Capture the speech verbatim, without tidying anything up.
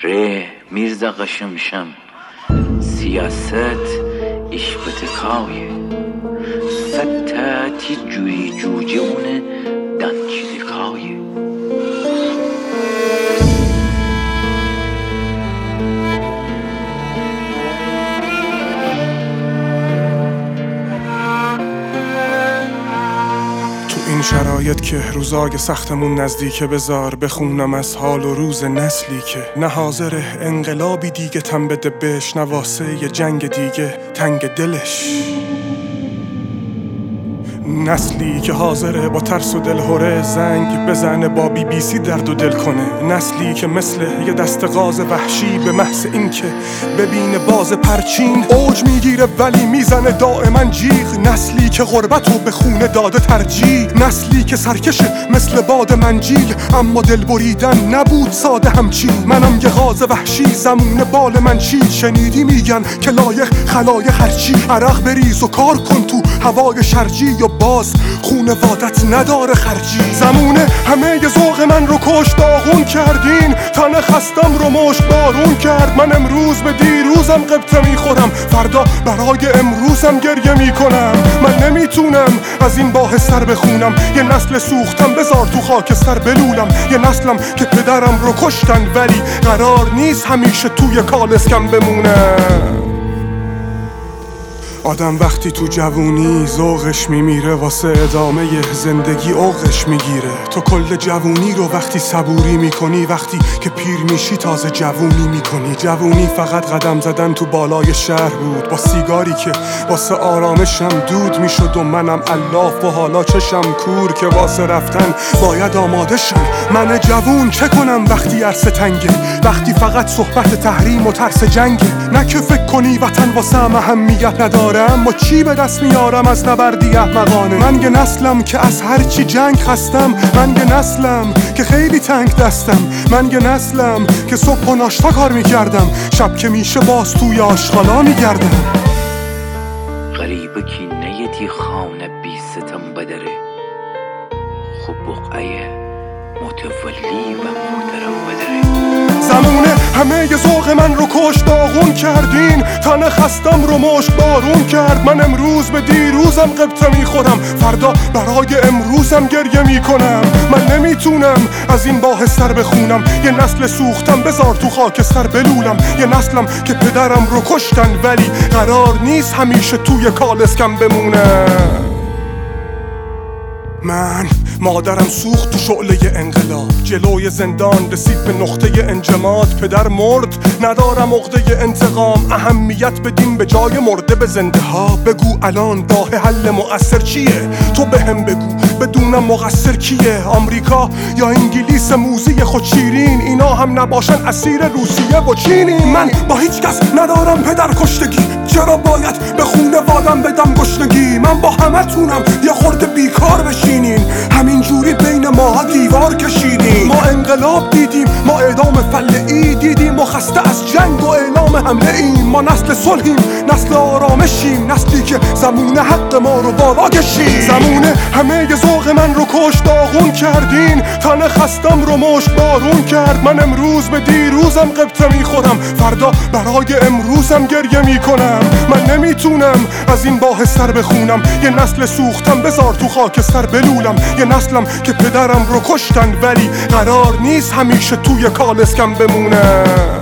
ره میرزا قشمشم سیاست iş بتکایه فتاتی جوی جوجه اونه دنچیدکایه این شرایط که روزای سختمون نزدیکه بذار بخونم از حال و روز نسلی که نه حاضره انقلابی دیگه تن بده بهش، نه واسه یه جنگ دیگه تنگ دلش، نسلی که حاضره با ترس و دلهوره زنگ بزنه با بی بی سی درد و دل کنه، نسلی که مثل یه دست غاز وحشی به محض این که ببینه باز پرچین اوج میگیره ولی میزنه دائما جیغ، نسلی که غربتو به خونه داده ترجیح، نسلی که سرکشه مثل باد منجیل اما دل بریدن نبود ساده همچین، منم یه غاز وحشی زمون بال من چید، شنیدی میگن که لایق خلایق هرچی، عرق بریز و کار کن تو هوای شرجی یا باز خونوادت نداره خرجی، زمونه همه ی ذوق من رو کش داغون کردین، تن خستم رو مشت بارون کرد، من امروز به دیروزم قبطه میخورم فردا برای امروزم گریه میکنم، من نمیتونم از این باه سر بخونم، یه نسل سوختم بذار تو خاکستر بلولم، یه نسلم که پدرم رو کشتن ولی قرار نیست همیشه توی کالسکم بمونم. آدم وقتی تو جوونی ذوقش میمیره واسه ادامه زندگی اوقش میگیره، تو کل جوونی رو وقتی صبوری میکنی وقتی که پیر میشی تازه جوونی میکنی، جوونی فقط قدم زدن تو بالای شهر بود با سیگاری که واسه آرامشم دود میشد و منم الاف و حالا چشم کور که واسه رفتن باید آماده شم، من جوون چه کنم وقتی عرصه تنگه، وقتی فقط صحبت تحریم و ترس جنگه، نه که فکر کنی وطن واسه هم اهمیت نداره اما چی به دست میارم از نبردی احمقانه، من یه نسلم که از هرچی جنگ خستم، من یه نسلم که خیلی تنگ دستم، من یه نسلم که صبح و ناشتا کار میکردم شب که میشه باز توی آشغالا میگردم. غریبه که نیتی خانه بی ستم بدره خوب بقعه متولی و محترم بدره، زمونه همه ی ذوق من رو کش داغون کردین، تن خستم رو مشت بارون کرد، من امروز به دیروزم قبطه میخورم فردا برای امروزم گریه میکنم، من نمیتونم از این باه سر بخونم، یه نسل سوختم بذار تو خاکستر بلولم، یه نسلم که پدرم رو کشتن ولی قرار نیست همیشه توی کالسکم بمونم. من مادرم سوخت تو شعله انقلاب، جلوی زندان رسید به نقطه انجماد، پدر مرد ندارم عقده انتقام، اهمیت بدیم به جای مرده به زنده ها، بگو الان راه حل مؤثر چیه، تو به هم بگو بدونم مقصر کیه، آمریکا یا انگلیس موزی خود شیرین، اینا هم نباشن اسیر روسیه و چینی، من با هیچ کس ندارم پدر کشتگی، چرا باید به خونوادم بدم گشنگی، من با همه تونم یه خورده بیکار بشینین، همین جوری بین ما دیوار کشیدیم، ما انقلاب دیدیم، ما اعدام فلعی دیدیم و خسته از جنگ و اعلام حمله ایم، ما نسل صلحیم نسل آرامشیم، نسلی که زمونه حق ما رو بالا کشیم، زمونه همه ی ذوق من رو کش داغون کردین، تن خستم رو مشت بارون کرد، من امروز به دیروزم قبطه میخورم فردا برای امروزم گریه میکنم، من نمیتونم از این باه سر بخونم، یه نسل سوختم بذار تو خاکستر بلولم، یه نسلم که پدرم رو کشتن ولی قرار نیست همیشه توی کالسکم بمونم.